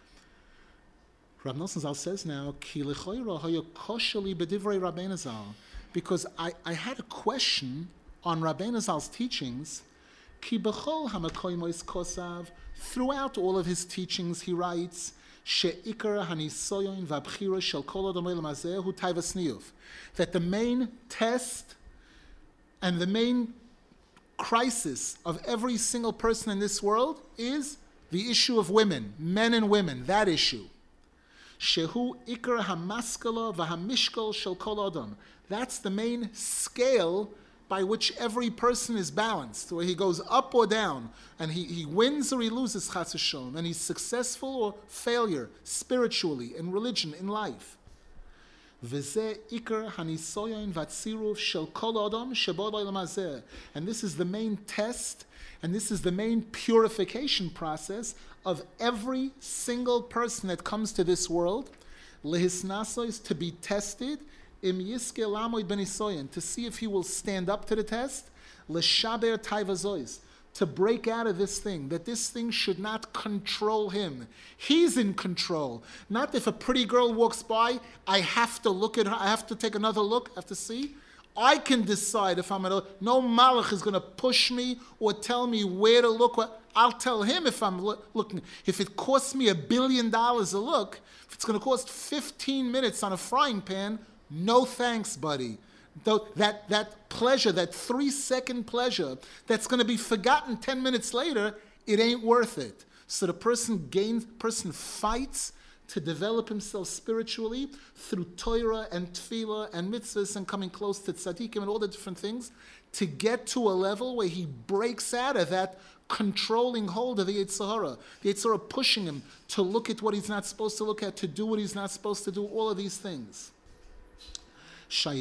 Rab Nosson Zal says now, Ki lechoira hayo kosheli b'divrei Rabbeinu Zal, because I had a question on Rabbeinu Zal's teachings. Ki b'chol hamakoymois kosav, throughout all of his teachings he writes, she'ikar hanisoyon v'abchira shel kol adam olam hazeh hu taivas niyuf, that the main test and the main crisis of every single person in this world is the issue of women, men and women, that issue. Shehu ikar hamaskala v'hamishkol shel kol adam. That's the main scale by which every person is balanced, where he goes up or down, and he wins or he loses chas v'sholom, and he's successful or failure spiritually, in religion, in life. V'zeh ikar hanisoyon v'tziruv shel kol adam shebo b'olam hazeh. And this is the main test, and this is the main purification process of every single person that comes to this world. Lehisnasois, to be tested, im yiske lamoid benisoyon, to see if he will stand up to the test. Leshaber taivazois, to break out of this thing, that this thing should not control him. He's in control. Not if a pretty girl walks by, I have to look at her, I have to take another look, I have to see. I can decide if I'm going to, no malach is going to push me or tell me where to look. I'll tell him if I'm looking. If it costs me $1 billion a look, if it's going to cost 15 minutes on a frying pan, no thanks, buddy. That pleasure, that 3-second pleasure, that's going to be forgotten 10 minutes later, it ain't worth it. So the person fights to develop himself spiritually through Torah and Tefillah and mitzvahs and coming close to tzaddikim and all the different things to get to a level where he breaks out of that controlling hold of the Yetzer Hara. The Yetzer Hara pushing him to look at what he's not supposed to look at, to do what he's not supposed to do, all of these things. Through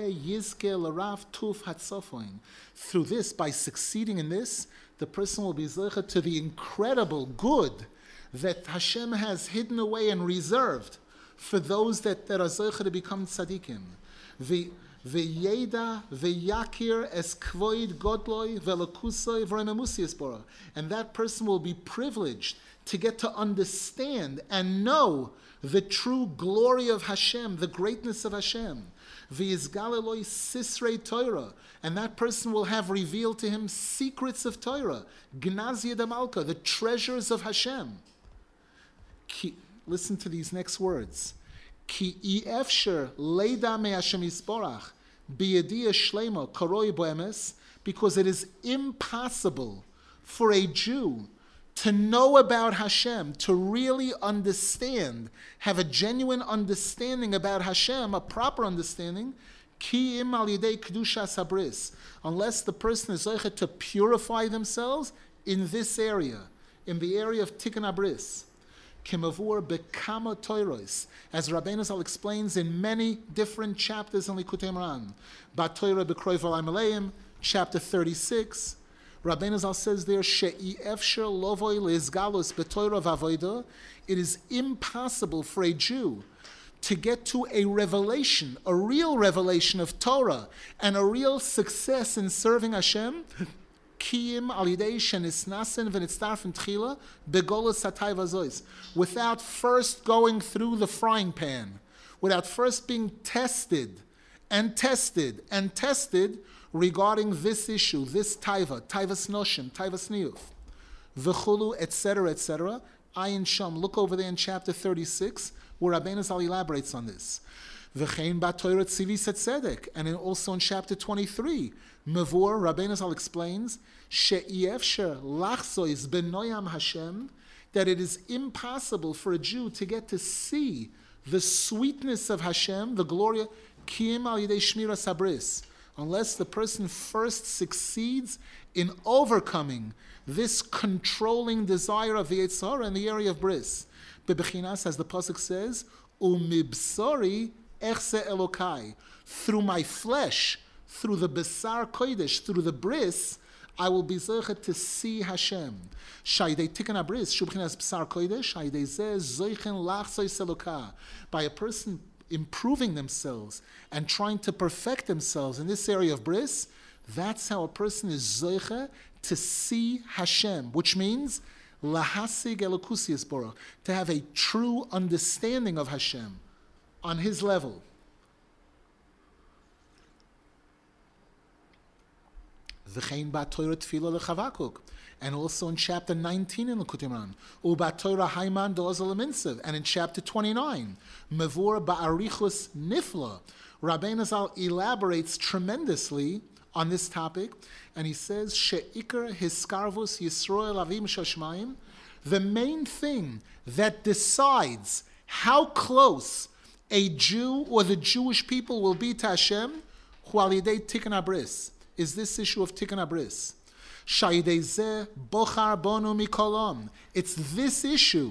this, by succeeding in this, the person will be zeicha to the incredible good that Hashem has hidden away and reserved for those that are zeicha to become tzaddikim. V'yeda v'yakir es kvoid godloi v'lokusoi v'rememusias bora. And that person will be privileged to get to understand and know the true glory of Hashem, the greatness of Hashem. V'yizgaleloi sisrei Torah. And that person will have revealed to him secrets of Torah. Gnazia de Malka, the treasures of Hashem. Listen to these next words. Ki efsher leida me Hashem yisborach biyadiya shlema koroi boemes, because it is impossible for a Jew to know about Hashem, to really understand, have a genuine understanding about Hashem, a proper understanding, ki im al yidei kedushas habris, unless the person is zeicha to purify themselves in this area, in the area of tikkun habris. Kemavur bekama toiros, as Rabbeinu Zal explains in many different chapters in Likutei Moharan. Bat Torah b'kroi v'alai maleim, chapter 36. Rabbeinu Zal says there, she'i efsher lovoi leizgalus b'Torah v'avodah. It is impossible for a Jew to get to a revelation, a real revelation of Torah, and a real success in serving Hashem, Kiyim al yidei shenisnasen v'nitztarfen tchila begolus hatay vazois, without first going through the frying pan, without first being tested and tested and tested regarding this issue, this taiva, taivas noshim, taivas niyuf, v'chulu, etc., etc. Ayin Sham, look over there in chapter 36, where Rabbeinu Zal elaborates on this. V'chein ba Torah tzivis et tzedek, and also in chapter 23, Mavur, Rabbeinu Zal explains, she'efsher lachzois benoyam Hashem, that it is impossible for a Jew to get to see the sweetness of Hashem, the glory, kiyim al yidei shmiras habris, unless the person first succeeds in overcoming this controlling desire of the Yetzer Hara in the area of bris. Bebechinas, as the pasuk says, umibsori echse elokai, through my flesh, through the besar kodesh, through the bris, I will be zeicha to see Hashem. Shaydei tikkun habris, shubchinas besar kodesh, shaydei zeh zeichen lachzois eloka. By a person improving themselves and trying to perfect themselves in this area of bris, that's how a person is zeicha to see Hashem, which means lahasig elokusi yisborach, to have a true understanding of Hashem on His level. V'chein ba Torah tefillah lechavakuk, and also in chapter 19 in the Likutei Moharan, uba Torah haiman do'ozel leminsev, and in chapter 29, mevur ba'arichus nifla, Rabbeinu Zal elaborates tremendously on this topic, and he says, she'ikar hiskarvus Yisroel avim shashmayim, the main thing that decides how close a Jew or the Jewish people will be to Hashem, hu al yidei tikkun habris, is this issue of tikkun habris. Shaydei zeh bochar bonu mikolam. It's this issue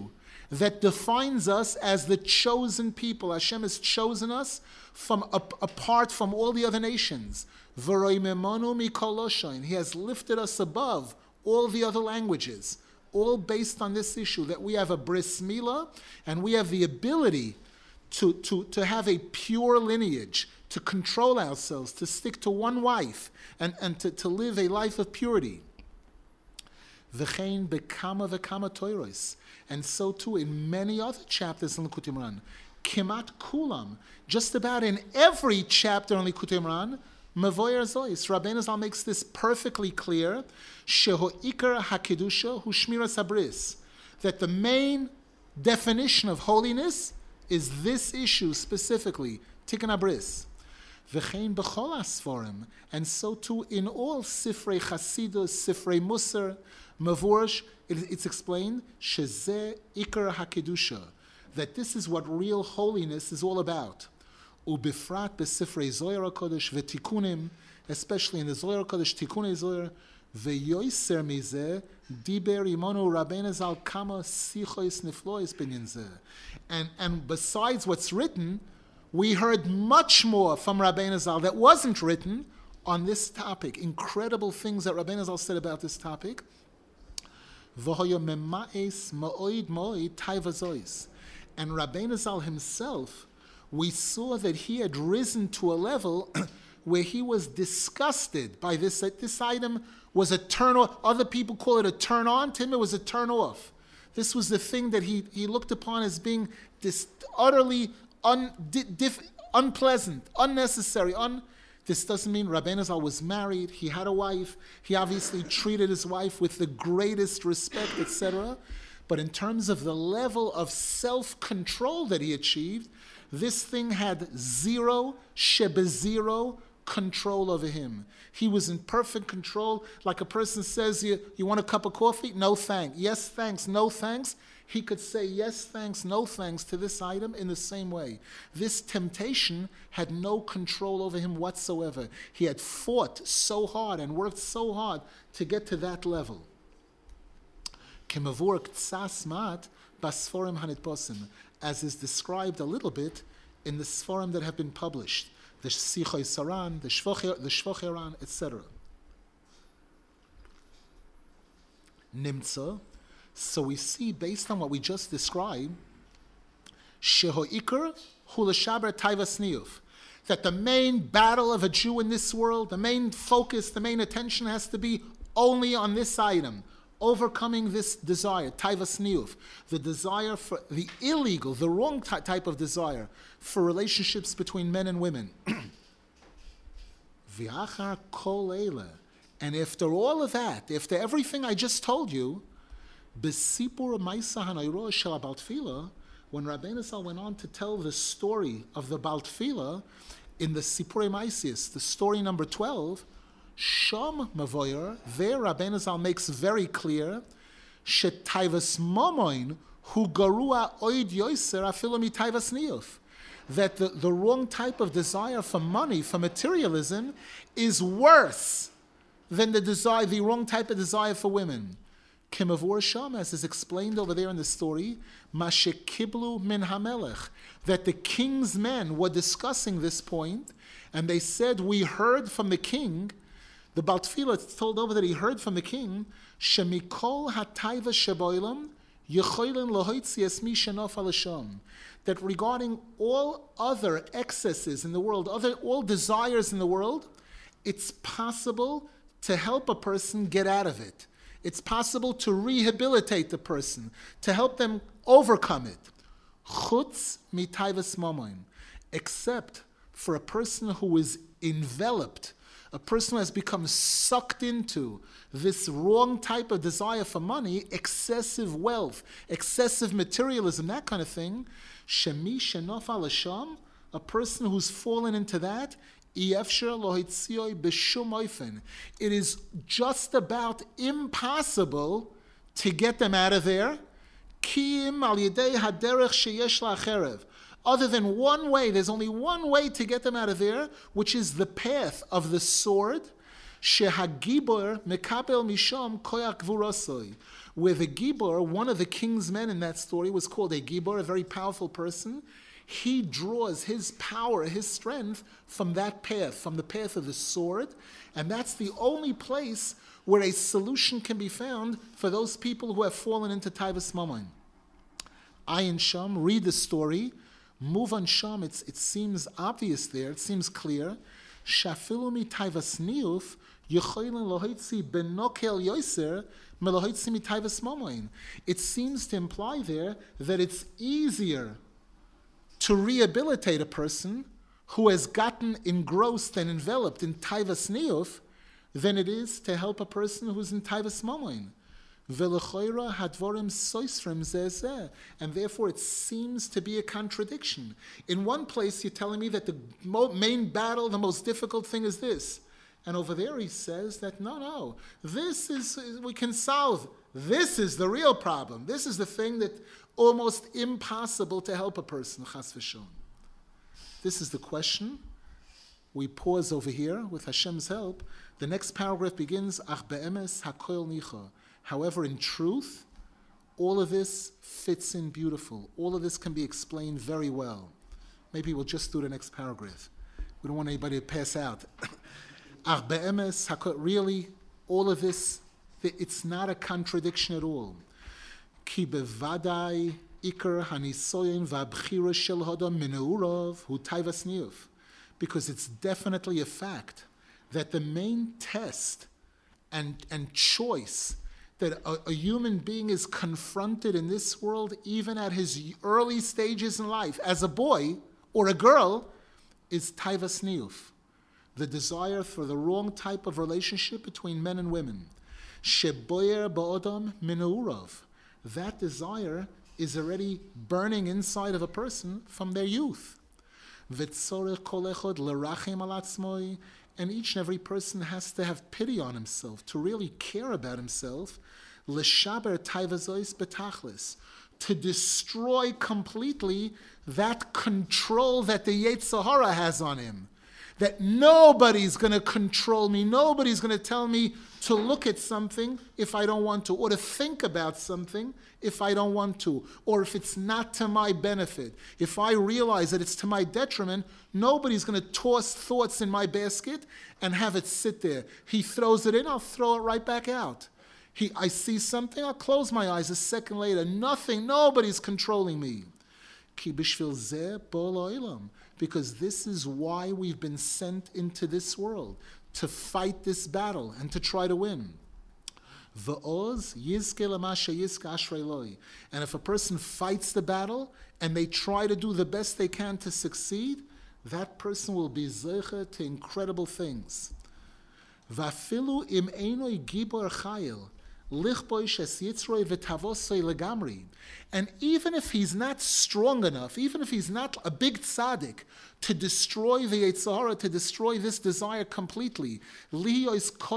that defines us as the chosen people. Hashem has chosen us apart from all the other nations. He has lifted us above all the other languages, all based on this issue that we have a bris milah and we have the ability to have a pure lineage, to control ourselves, to stick to one wife, and to live a life of purity. V'chein bekama v'kama toiros. And so too in many other chapters in Likutei Moharan. Kimat kulam. Just about in every chapter in Likutei Moharan, Mavoyer Zois. Rabbeinu Zal makes this perfectly clear. Sheho ikar hakedusha hu shmiras habris. That the main definition of holiness is this issue specifically, Tikkun Habris. V'chein b'chol asforim. And so too in all Sifrei Chasidus, Sifrei Musar, Mavurish, it's explained, Shezeh Ikar HaKedusha, that this is what real holiness is all about. Ubifrat b'Sifrei Zohar HaKodesh v'Tikunim, especially in the Zohar HaKodesh, Tikunei Zohar, v'yoyser mizeh, diber imonu Rabbeinu Zal kama sichois niflois binyan zeh. And besides what's written, we heard much more from Rabbeinu Zal that wasn't written on this topic. Incredible things that Rabbeinu Zal said about this topic. And Rabbeinu Zal himself, we saw that he had risen to a level where he was disgusted by this, that this item was a turn off. Other people call it a turn on. To him, it was a turn off. This was the thing that he looked upon as being utterly unpleasant, unnecessary. This doesn't mean Rabbeinu Zal was married, he had a wife, he obviously treated his wife with the greatest respect, etc. But in terms of the level of self-control that he achieved, this thing had zero control over him. He was in perfect control. Like a person says, you want a cup of coffee? No thanks. Yes thanks, no thanks. He could say yes thanks, no thanks to this item in the same way. This temptation had no control over him whatsoever. He had fought so hard and worked so hard to get to that level. As is described a little bit in the Sforim that have been published, the Sichoi Saran, the Shvoch Haran, etc. Nimtza. So we see, based on what we just described, Sheho'ikr hu l'shaber taivas niyuf, that the main battle of a Jew in this world, the main focus, the main attention has to be only on this item, overcoming this desire, taivas niyuf, the desire for the illegal, the wrong type of desire for relationships between men and women. V'achar kol eile, and after all of that, after everything I just told you, B'sipur Maisa Hanayro Shel Baal Tefillah, when Rabbeinu Zal went on to tell the story of the Baal Tefillah in the Sipurei Maisis, the story number 12, Sham Mavoyer, there Rabbeinu Zal makes very clear, Shetaivas Momoin Hu Garua Oid Yoiser Afilu Mitaivas Niyuf, that the wrong type of desire for money, for materialism, is worse than the wrong type of desire for women. Kimavur Sham, as is explained over there in the story, Mashekiblu min hamelech, that the king's men were discussing this point, and they said, we heard from the king, the Baal Tefillah told over that he heard from the king, Shemikol hataiva sheboilam yechoilin lohoitzi esmi shenof alasham, that regarding all other excesses in the world, all desires in the world, it's possible to help a person get out of it. It's possible to rehabilitate the person, to help them overcome it. Chutz mitaivas momoin, except for a person who is enveloped, a person who has become sucked into this wrong type of desire for money, excessive wealth, excessive materialism, that kind of thing. Shemi shenof alasham, a person who's fallen into that, it is just about impossible to get them out of there. Other than one way, there's only one way to get them out of there, which is the path of the sword. Shehagibor mekabel misham koyak gvurosoi. Where the Gibor, one of the king's men in that story, was called a Gibor, a very powerful person. He draws his power, his strength from that path, from the path of the sword. And that's the only place where a solution can be found for those people who have fallen into Taivas Mammon. Ayin Sham, read the story. Move on Sham, it seems obvious there, it seems clear. Shafilu mi Taivas Niuf, Yechoylin lohoitzi benokel yoiser, melohoitzi mi Taivas Mammon. It seems to imply there that it's easier to rehabilitate a person who has gotten engrossed and enveloped in Taivas Niuf than it is to help a person who's in Taivas Mammon. V'lechoira hadvorim soisrim zeh. And therefore it seems to be a contradiction. In one place you're telling me that the main battle, the most difficult thing is this. And over there he says that no, this is, we can solve. This is the real problem. This is the thing that almost impossible to help a person, chas v'shon. This is the question. We pause over here with Hashem's help. The next paragraph begins, Ach be'emes hakoil nicha. However, in truth, all of this fits in beautiful. All of this can be explained very well. Maybe we'll just do the next paragraph. We don't want anybody to pass out. Ach be'emes hakoil, really, all of this, it's not a contradiction at all. Ki bevadai ikar hanisoyin v'abchira shel hodam mineurov hu taivas niuf. Because it's definitely a fact that the main test and choice that a human being is confronted in this world, even at his early stages in life, as a boy or a girl, is taivas niuf, the desire for the wrong type of relationship between men and women. Sheboyer ba'odam mineurov. That desire is already burning inside of a person from their youth. And each and every person has to have pity on himself, to really care about himself, to destroy completely that control that the Yetzer Hara has on him. That nobody's going to control me, nobody's going to tell me to look at something if I don't want to, or to think about something if I don't want to, or if it's not to my benefit. If I realize that it's to my detriment, nobody's going to toss thoughts in my basket and have it sit there. He throws it in, I'll throw it right back out. I see something, I'll close my eyes a second later. Nobody's controlling me. Ki b'shvil zeh bo l'olam. Because this is why we've been sent into this world, to fight this battle and to try to win. And if a person fights the battle and they try to do the best they can to succeed, that person will be zeicha to incredible things. Vafilu im einoi gibor chayil. And even if he's not strong enough, even if he's not a big tzaddik to destroy the Yetzer Hara, to destroy this desire completely, to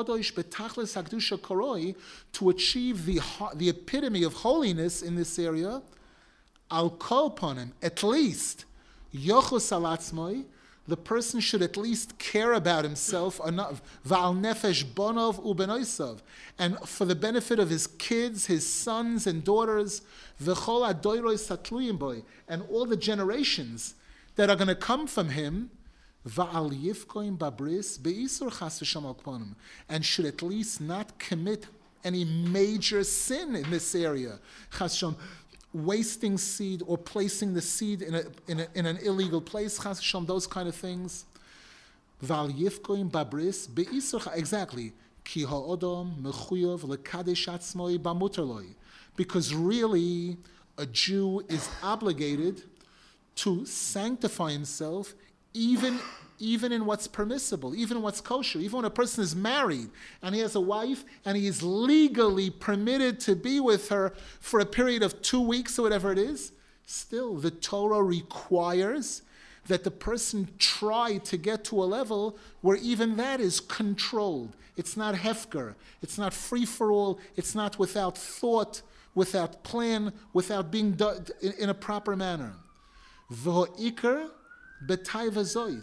achieve the epitome of holiness in this area, al kol ponim, at least, yochus al atzmoi, the person should at least care about himself enough, va'al nefesh bonov ubenoisav, and for the benefit of his kids, his sons and daughters, v'chol adoyros hatluyim boy, and all the generations that are going to come from him, va'al yifkoim babris be'isur chas v'sham al kponim, and should at least not commit any major sin in this area, chas v'sham, wasting seed or placing the seed in an illegal place, chas v'sham, those kind of things. Val yifkoim babris be'isur, exactly. Ki ha'odom mechuyav lekadesh atzmoi b'muterloi. Because really, a Jew is obligated to sanctify himself even in what's permissible, even in what's kosher. Even when a person is married and he has a wife and he is legally permitted to be with her for a period of 2 weeks or whatever it is, still the Torah requires that the person try to get to a level where even that is controlled. It's not hefker, it's not free-for-all, it's not without thought, without plan, without being done in a proper manner. V'ho'ikar b'taiva zois.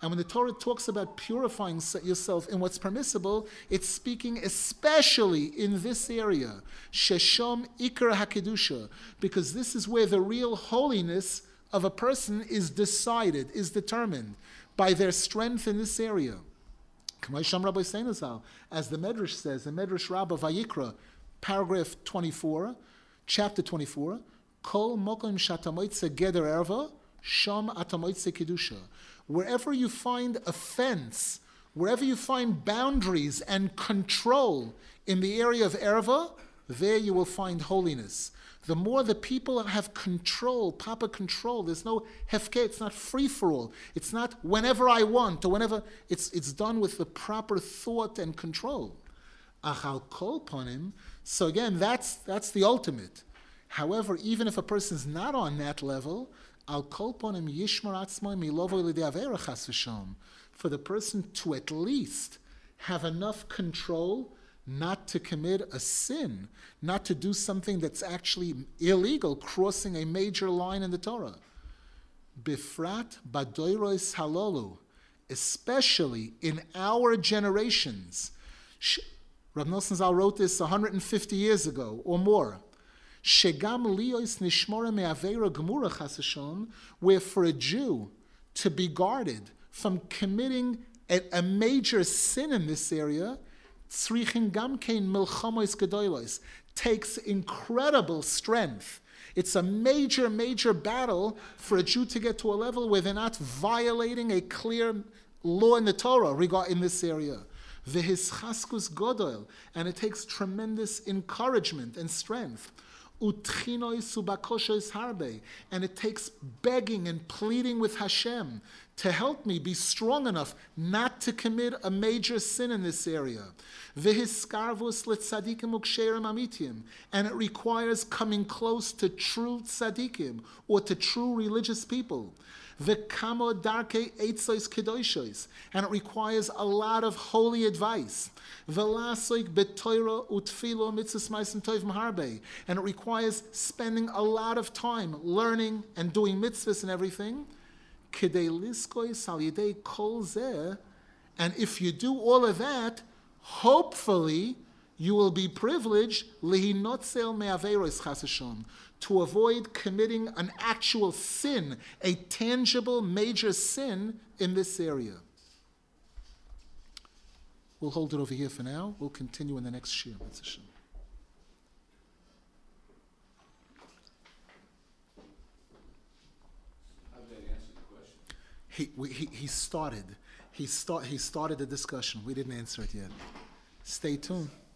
And when the Torah talks about purifying yourself in what's permissible, it's speaking especially in this area, Shesham Ikar HaKedusha, because this is where the real holiness of a person is decided, is determined by their strength in this area. As the Medrash says, the Medrash Rabbah Vayikra, paragraph 24, chapter 24, Kol mokom shatamoitze geder erva, sham atamoitze kedusha. Wherever you find a fence, wherever you find boundaries and control in the area of erva, there you will find holiness. The more the people have control, proper control, there's no hefke, it's not free for all. It's not whenever I want or whenever, it's done with the proper thought and control. Achal kol ponim, so again, that's the ultimate. However, even if a person is not on that level, al kol ponim yishmar atzmo milovo l'idei avera chas v'shalom, for the person to at least have enough control not to commit a sin, not to do something that's actually illegal, crossing a major line in the Torah. Bifrat badoiros halolu, especially in our generations. Rav Nosson Zal wrote this 150 years ago or more. Shegam liyos nishmora me'avera gemura chas v'shalom, where for a Jew to be guarded from committing a major sin in this area, takes incredible strength. It's a major, major battle for a Jew to get to a level where they're not violating a clear law in the Torah in this area. V'hischaskus godol, and it takes tremendous encouragement and strength. Utchinois ubakoshois harbe, and it takes begging and pleading with Hashem to help me be strong enough not to commit a major sin in this area. V'hiskarvus letzadikim uksherim amitim, and it requires coming close to true tzadikim or to true religious people. V'kamo darkei eitzois kedoishois, and it requires a lot of holy advice. V'lasoik betoira utfilo mitzvos ma'asim tovim harbe, and it requires spending a lot of time learning and doing mitzvahs and everything. Kedei liskois al yedei kol zeh, and if you do all of that, hopefully you will be privileged lihinotzel me'averos chas v'shalom, to avoid committing an actual sin, a tangible, major sin in this area. We'll hold it over here for now. We'll continue in the next shir. How did that answer the question? He started the discussion. We didn't answer it yet. Stay tuned.